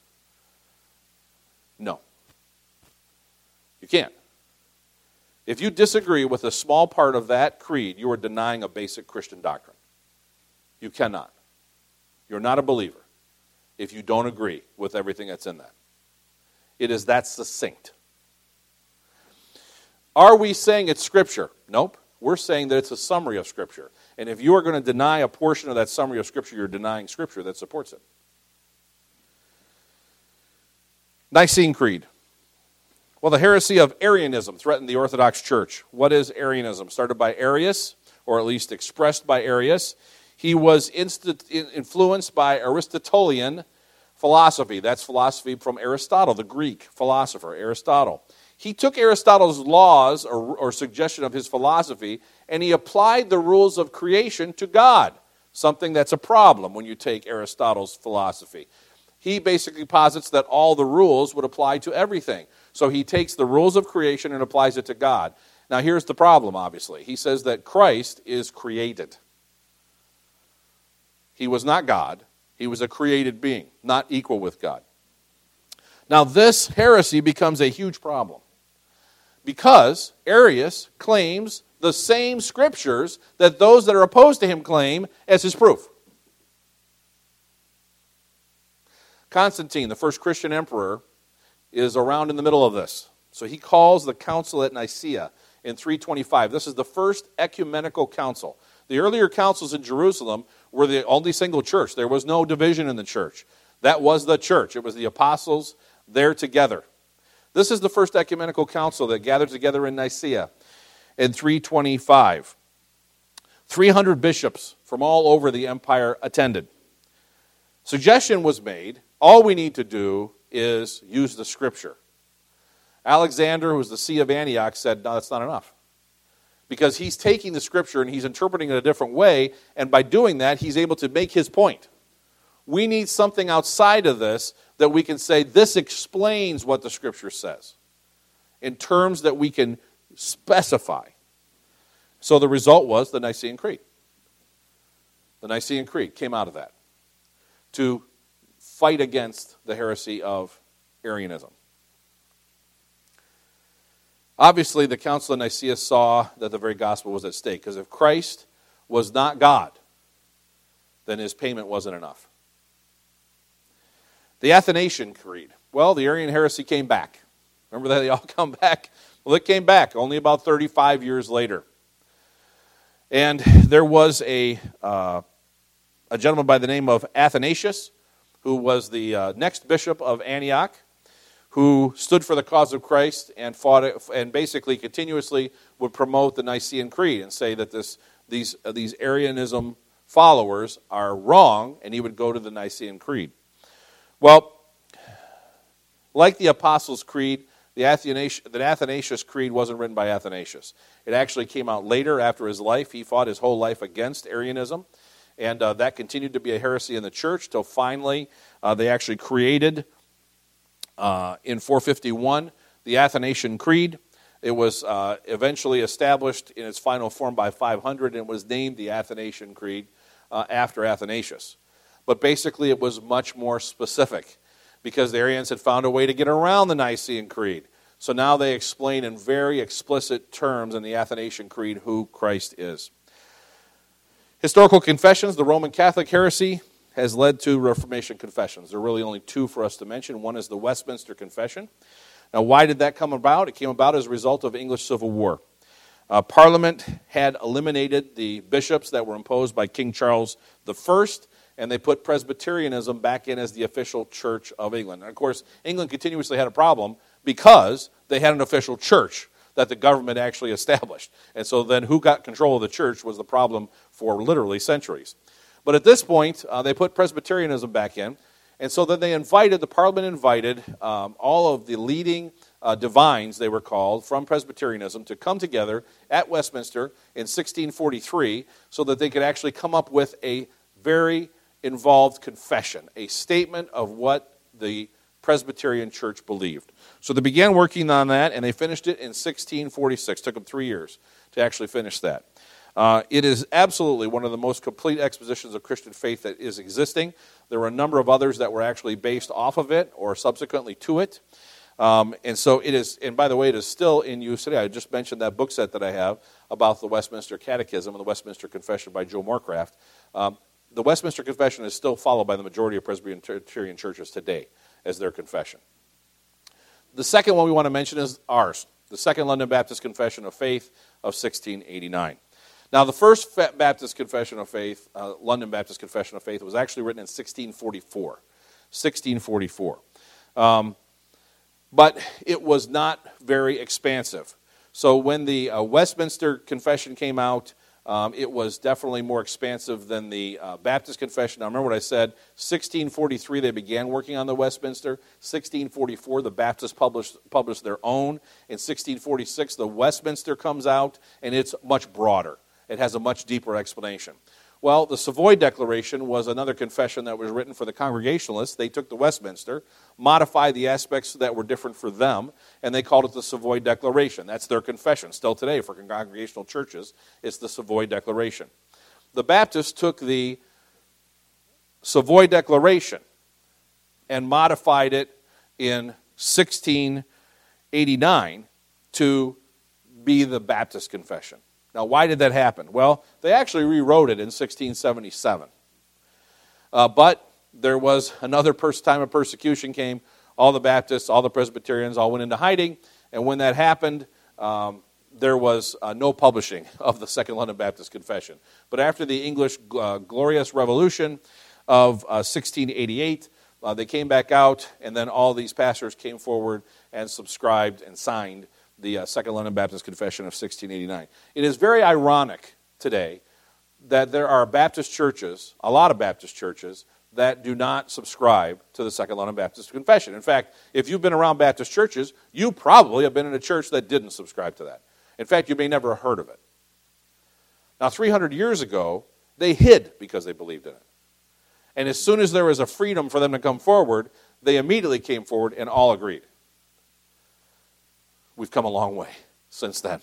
No. You can't. If you disagree with a small part of that creed, you are denying a basic Christian doctrine. You cannot. You're not a believer if you don't agree with everything that's in that. It is that succinct. Are we saying it's Scripture? Nope. We're saying that it's a summary of Scripture. And if you are going to deny a portion of that summary of Scripture, you're denying Scripture that supports it. Nicene Creed. Well, the heresy of Arianism threatened the Orthodox Church. What is Arianism? Started by Arius, or at least expressed by Arius. He was inst- influenced by Aristotelian philosophy. That's philosophy from Aristotle, the Greek philosopher, Aristotle. He took Aristotle's laws or, or suggestion of his philosophy, and he applied the rules of creation to God, something that's a problem when you take Aristotle's philosophy. He basically posits that all the rules would apply to everything. So he takes the rules of creation and applies it to God. Now here's the problem, obviously. He says that Christ is created. He was not God. He was a created being, not equal with God. Now this heresy becomes a huge problem because Arius claims the same scriptures that those that are opposed to him claim as his proof. Constantine, the first Christian emperor, is around in the middle of this. So he calls the council at Nicaea in three twenty-five. This is the first ecumenical council. The earlier councils in Jerusalem were the only single church. There was no division in the church. That was the church. It was the apostles there together. This is the first ecumenical council that gathered together in Nicaea in three twenty-five. three hundred bishops from all over the empire attended. Suggestion was made, all we need to do is use the Scripture. Alexander, who was the see of Antioch, said, no, that's not enough. Because he's taking the Scripture and he's interpreting it a different way, and by doing that, he's able to make his point. We need something outside of this that we can say, this explains what the Scripture says, in terms that we can specify. So the result was the Nicene Creed. The Nicene Creed came out of that, to fight against the heresy of Arianism. Obviously, the Council of Nicaea saw that the very gospel was at stake, because if Christ was not God, then his payment wasn't enough. The Athanasian Creed. Well, the Arian heresy came back. Remember that they all come back? Well, it came back only about thirty-five years later. And there was a, uh, a gentleman by the name of Athanasius, who was the uh, next bishop of Antioch, who stood for the cause of Christ and fought it, and basically continuously would promote the Nicene Creed and say that this these uh, these Arianism followers are wrong, and he would go to the Nicene Creed. Well, like the Apostles' Creed, the Athanasius, the Athanasius Creed wasn't written by Athanasius. It actually came out later after his life. He fought his whole life against Arianism, and uh, that continued to be a heresy in the church till finally uh, they actually created, uh, in four fifty-one, the Athanasian Creed. It was uh, eventually established in its final form by five hundred, and was named the Athanasian Creed uh, after Athanasius. But basically it was much more specific, because the Arians had found a way to get around the Nicene Creed. So now they explain in very explicit terms in the Athanasian Creed who Christ is. Historical confessions. The Roman Catholic heresy has led to Reformation confessions. There are really only two for us to mention. One is the Westminster Confession. Now, why did that come about? It came about as a result of English Civil War. Uh, Parliament had eliminated the bishops that were imposed by King Charles the First, and they put Presbyterianism back in as the official church of England. And of course, England continuously had a problem because they had an official church that the government actually established. And so then who got control of the church was the problem for literally centuries. But at this point, uh, they put Presbyterianism back in, and so then they invited, the Parliament invited um, all of the leading uh, divines, they were called, from Presbyterianism to come together at Westminster in sixteen forty-three so that they could actually come up with a very involved confession, a statement of what the Presbyterian Church believed. So they began working on that, and they finished it in sixteen forty-six. Took them three years to actually finish that. Uh, it is absolutely one of the most complete expositions of Christian faith that is existing. There were a number of others that were actually based off of it or subsequently to it. Um, and so it is, and by the way, it is still in use today. I just mentioned that book set that I have about the Westminster Catechism and the Westminster Confession by Joe Morecraft. Um, the Westminster Confession is still followed by the majority of Presbyterian churches today as their confession. The second one we want to mention is ours, the Second London Baptist Confession of Faith of sixteen eighty-nine. Now, the first Baptist Confession of Faith, uh, London Baptist Confession of Faith, was actually written in sixteen forty-four. sixteen forty-four. Um, but it was not very expansive. So when the uh, Westminster Confession came out, um, it was definitely more expansive than the uh, Baptist Confession. Now, remember what I said, sixteen forty-three they began working on the Westminster. sixteen forty-four the Baptists published, published their own. In sixteen forty-six the Westminster comes out, and it's much broader. It has a much deeper explanation. Well, the Savoy Declaration was another confession that was written for the Congregationalists. They took the Westminster, modified the aspects that were different for them, and they called it the Savoy Declaration. That's their confession. Still today, for Congregational churches, it's the Savoy Declaration. The Baptists took the Savoy Declaration and modified it in sixteen eighty-nine to be the Baptist Confession. Now, why did that happen? Well, they actually rewrote it in sixteen seventy-seven. Uh, but there was another pers- time of persecution came. All the Baptists, all the Presbyterians all went into hiding. And when that happened, um, there was uh, no publishing of the Second London Baptist Confession. But after the English uh, Glorious Revolution of uh, sixteen eighty-eight, uh, they came back out, and then all these pastors came forward and subscribed and signed the uh, Second London Baptist Confession of sixteen eighty-nine. It is very ironic today that there are Baptist churches, a lot of Baptist churches, that do not subscribe to the Second London Baptist Confession. In fact, if you've been around Baptist churches, you probably have been in a church that didn't subscribe to that. In fact, you may never have heard of it. Now, three hundred years ago, they hid because they believed in it. And as soon as there was a freedom for them to come forward, they immediately came forward and all agreed. We've come a long way since then.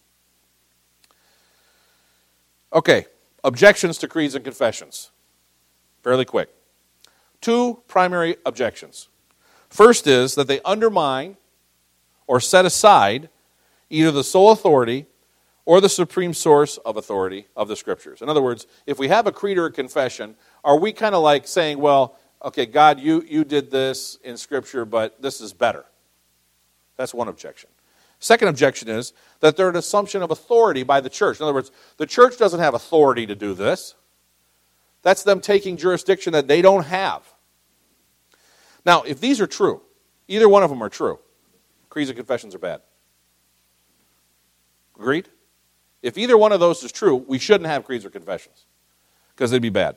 Okay, objections to creeds and confessions. Fairly quick. Two primary objections. First is that they undermine or set aside either the sole authority or the supreme source of authority of the Scriptures. In other words, if we have a creed or a confession, are we kind of like saying, well, okay, God, you, you did this in Scripture, but this is better? That's one objection. Second objection is that they're an assumption of authority by the church. In other words, the church doesn't have authority to do this. That's them taking jurisdiction that they don't have. Now, if these are true, either one of them are true, creeds and confessions are bad. Agreed? If either one of those is true, we shouldn't have creeds or confessions because they'd be bad.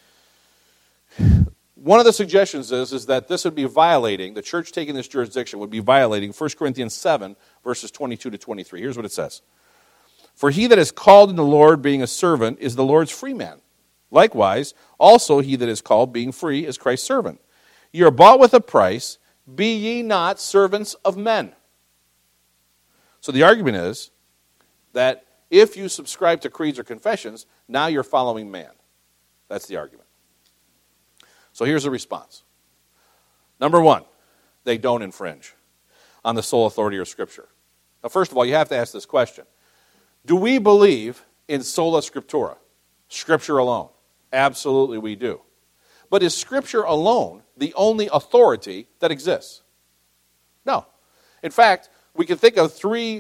One of the suggestions is, is that this would be violating, the church taking this jurisdiction would be violating First Corinthians seven, verses twenty-two to twenty-three. Here's what it says. For he that is called in the Lord being a servant is the Lord's free man. Likewise, also he that is called being free is Christ's servant. Ye are bought with a price, be ye not servants of men. So the argument is that if you subscribe to creeds or confessions, now you're following man. That's the argument. So here's the response. Number one, they don't infringe on the sole authority of Scripture. Now, first of all, you have to ask this question. Do we believe in sola scriptura, Scripture alone? Absolutely we do. But is Scripture alone the only authority that exists? No. In fact, we can think of three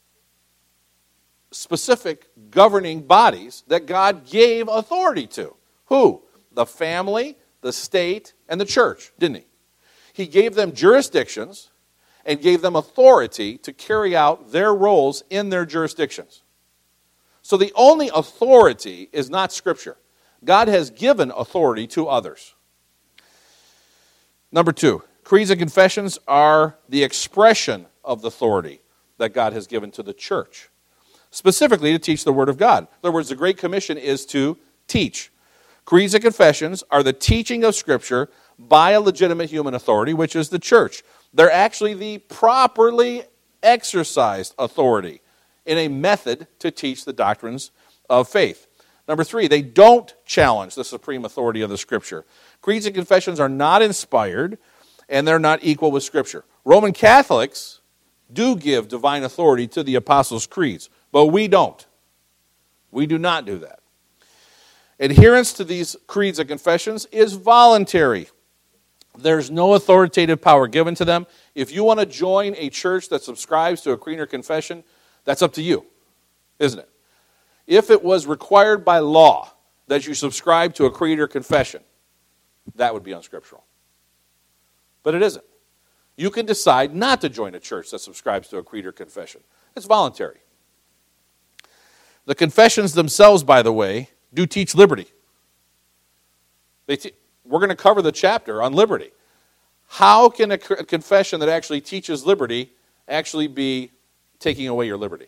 specific governing bodies that God gave authority to. Who? The family, the state, and the church, didn't he? He gave them jurisdictions and gave them authority to carry out their roles in their jurisdictions. So the only authority is not Scripture. God has given authority to others. Number two, creeds and confessions are the expression of the authority that God has given to the church, specifically to teach the Word of God. In other words, the Great Commission is to teach. Creeds and confessions are the teaching of Scripture by a legitimate human authority, which is the church. They're actually the properly exercised authority in a method to teach the doctrines of faith. Number three, they don't challenge the supreme authority of the Scripture. Creeds and confessions are not inspired, and they're not equal with Scripture. Roman Catholics do give divine authority to the Apostles' Creeds, but we don't. We do not do that. Adherence to these creeds and confessions is voluntary. There's no authoritative power given to them. If you want to join a church that subscribes to a creed or confession, that's up to you, isn't it? If it was required by law that you subscribe to a creed or confession, that would be unscriptural. But it isn't. You can decide not to join a church that subscribes to a creed or confession. It's voluntary. The confessions themselves, by the way, do teach liberty. They te- we're going to cover the chapter on liberty. How can a, a confession that actually teaches liberty actually be taking away your liberty?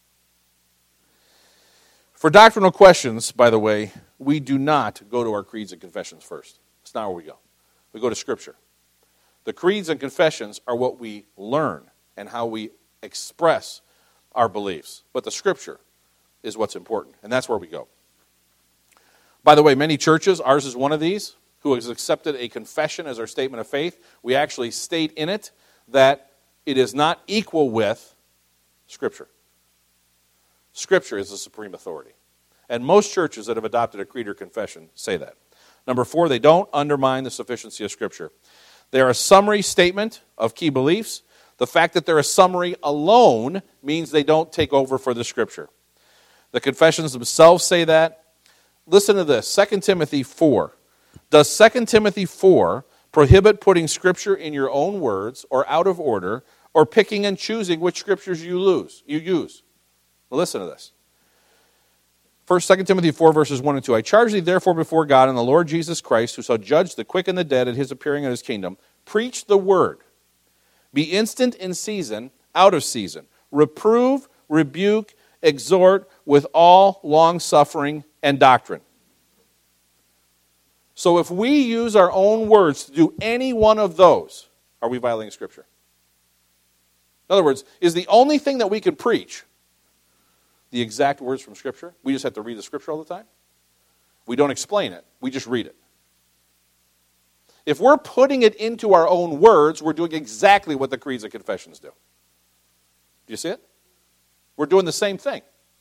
For doctrinal questions, by the way, we do not go to our creeds and confessions first. That's not where we go. We go to Scripture. The creeds and confessions are what we learn and how we express our beliefs. But the Scripture is what's important, and that's where we go. By the way, many churches, ours is one of these, who has accepted a confession as our statement of faith. We actually state in it that it is not equal with Scripture. Scripture is the supreme authority. And most churches that have adopted a creed or confession say that. Number four, they don't undermine the sufficiency of Scripture. They are a summary statement of key beliefs. The fact that they're a summary alone means they don't take over for the Scripture. The confessions themselves say that. Listen to this, Second Timothy four. Does Second Timothy four prohibit putting Scripture in your own words or out of order or picking and choosing which Scriptures you lose, you use? Well, listen to this. First, Second Timothy four, verses one and two. I charge thee therefore before God and the Lord Jesus Christ, who shall judge the quick and the dead at his appearing in his kingdom, preach the word. Be instant in season, out of season. Reprove, rebuke, exhort with all long-suffering and doctrine. So if we use our own words to do any one of those, are we violating Scripture? In other words, is the only thing that we can preach the exact words from Scripture? We just have to read the Scripture all the time? We don't explain it. We just read it. If we're putting it into our own words, we're doing exactly what the creeds and confessions do. Do you see it? We're doing the same thing.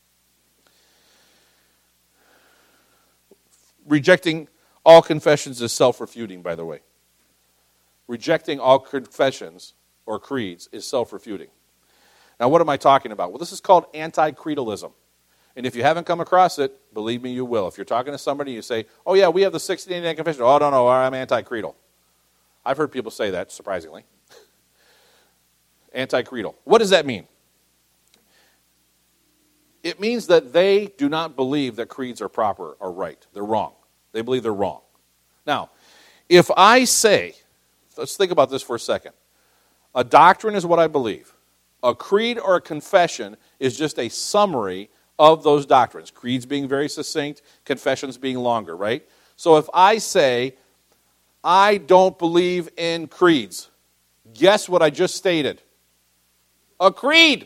Rejecting all confessions is self-refuting, by the way. Rejecting all confessions or creeds is self-refuting. Now, what am I talking about? Well, this is called anti-creedalism. And if you haven't come across it, believe me, you will. If you're talking to somebody, you say, oh, yeah, we have the sixteen eighty-nine Confession. Oh, no, no, I'm anti-creedal. I've heard people say that, surprisingly. Anti-creedal. What does that mean? It means that they do not believe that creeds are proper or right. They're wrong. They believe they're wrong. Now, if I say, let's think about this for a second. A doctrine is what I believe. A creed or a confession is just a summary of those doctrines. Creeds being very succinct, confessions being longer, right? So if I say, I don't believe in creeds, guess what I just stated? A creed.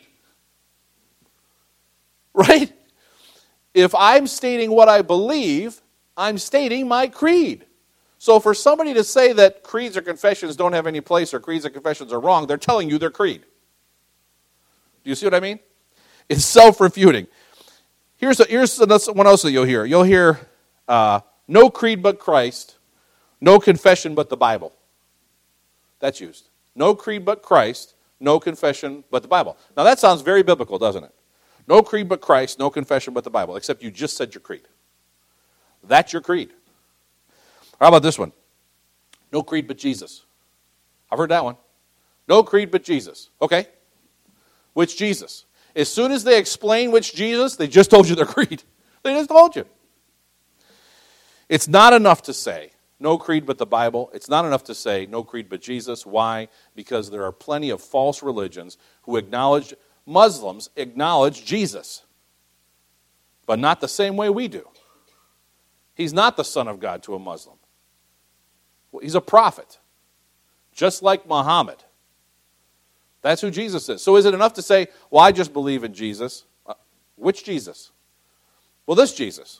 Right? If I'm stating what I believe, I'm stating my creed. So for somebody to say that creeds or confessions don't have any place or creeds or confessions are wrong, they're telling you their creed. Do you see what I mean? It's self-refuting. Here's, a, here's one else that you'll hear. You'll hear uh, no creed but Christ, no confession but the Bible. That's used. No creed but Christ, no confession but the Bible. Now that sounds very biblical, doesn't it? No creed but Christ, no confession but the Bible, except you just said your creed. That's your creed. How about this one? No creed but Jesus. I've heard that one. No creed but Jesus. Okay. Which Jesus? As soon as they explain which Jesus, they just told you their creed. They just told you. It's not enough to say no creed but the Bible. It's not enough to say no creed but Jesus. Why? Because there are plenty of false religions who acknowledge, Muslims acknowledge Jesus, but not the same way we do. He's not the Son of God to a Muslim. He's a prophet, just like Muhammad. That's who Jesus is. So is it enough to say, well, I just believe in Jesus? Uh, which Jesus? Well, this Jesus.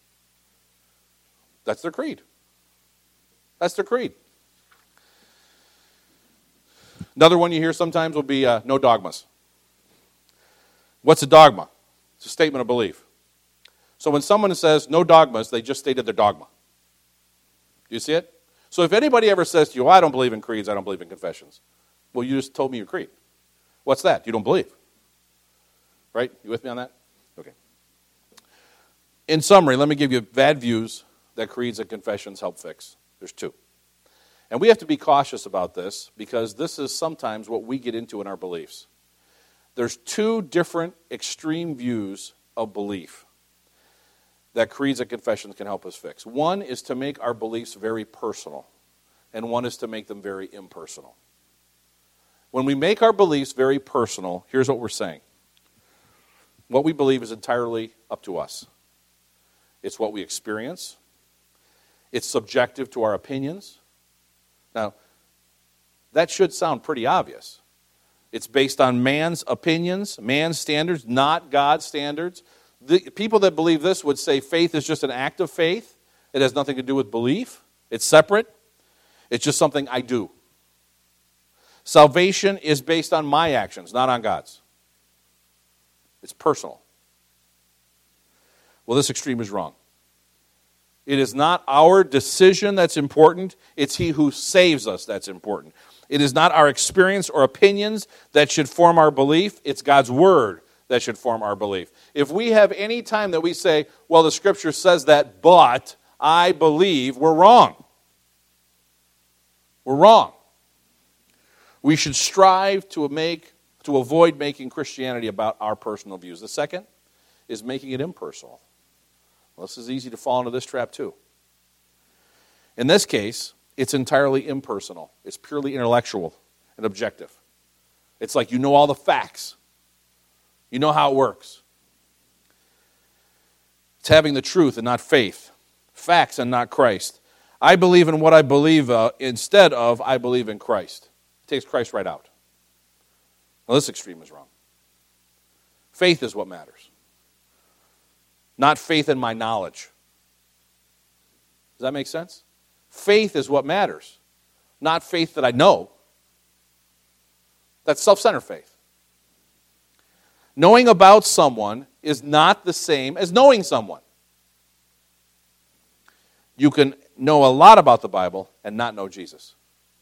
That's their creed. That's their creed. Another one you hear sometimes will be uh, no dogmas. What's a dogma? It's a statement of belief. So when someone says no dogmas, they just stated their dogma. Do you see it? So if anybody ever says to you, well, I don't believe in creeds, I don't believe in confessions. Well, you just told me your creed. What's that? You don't believe. Right? You with me on that? Okay. In summary, let me give you bad views that creeds and confessions help fix. There's two. And we have to be cautious about this because this is sometimes what we get into in our beliefs. There's two different extreme views of belief that creeds and confessions can help us fix. One is to make our beliefs very personal, and one is to make them very impersonal. When we make our beliefs very personal, here's what we're saying. What we believe is entirely up to us. It's what we experience. It's subjective to our opinions. Now, that should sound pretty obvious. It's based on man's opinions, man's standards, not God's standards. The people that believe this would say faith is just an act of faith. It has nothing to do with belief. It's separate. It's just something I do. Salvation is based on my actions, not on God's. It's personal. Well, this extreme is wrong. It is not our decision that's important. It's He who saves us that's important. It is not our experience or opinions that should form our belief. It's God's Word that should form our belief. If we have any time that we say, well, the Scripture says that, but I believe, we're wrong. We're wrong. We should strive to make, to avoid making Christianity about our personal views. The second is making it impersonal. Well, this is easy to fall into this trap too. In this case, it's entirely impersonal. It's purely intellectual and objective. It's like you know all the facts. You know how it works. It's having the truth and not faith. Facts and not Christ. I believe in what I believe uh, instead of I believe in Christ. It takes Christ right out. Well, this extreme is wrong. Faith is what matters. Not faith in my knowledge. Does that make sense? Faith is what matters. Not faith that I know. That's self-centered faith. Knowing about someone is not the same as knowing someone. You can know a lot about the Bible and not know Jesus.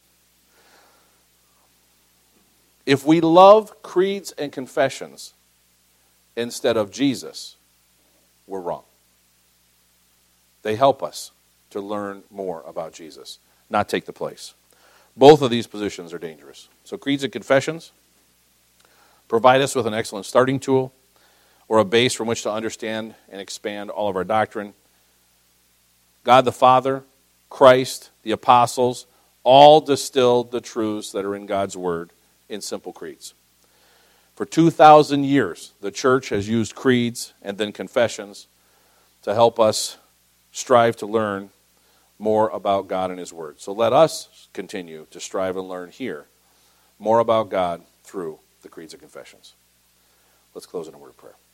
If we love creeds and confessions instead of Jesus, we're wrong. They help us to learn more about Jesus, not take the place. Both of these positions are dangerous. So creeds and confessions provide us with an excellent starting tool or a base from which to understand and expand all of our doctrine. God the Father, Christ, the apostles, all distilled the truths that are in God's Word in simple creeds. For two thousand years, the church has used creeds and then confessions to help us strive to learn more about God and His Word. So let us continue to strive and learn here more about God through the creeds and confessions. Let's close in a word of prayer.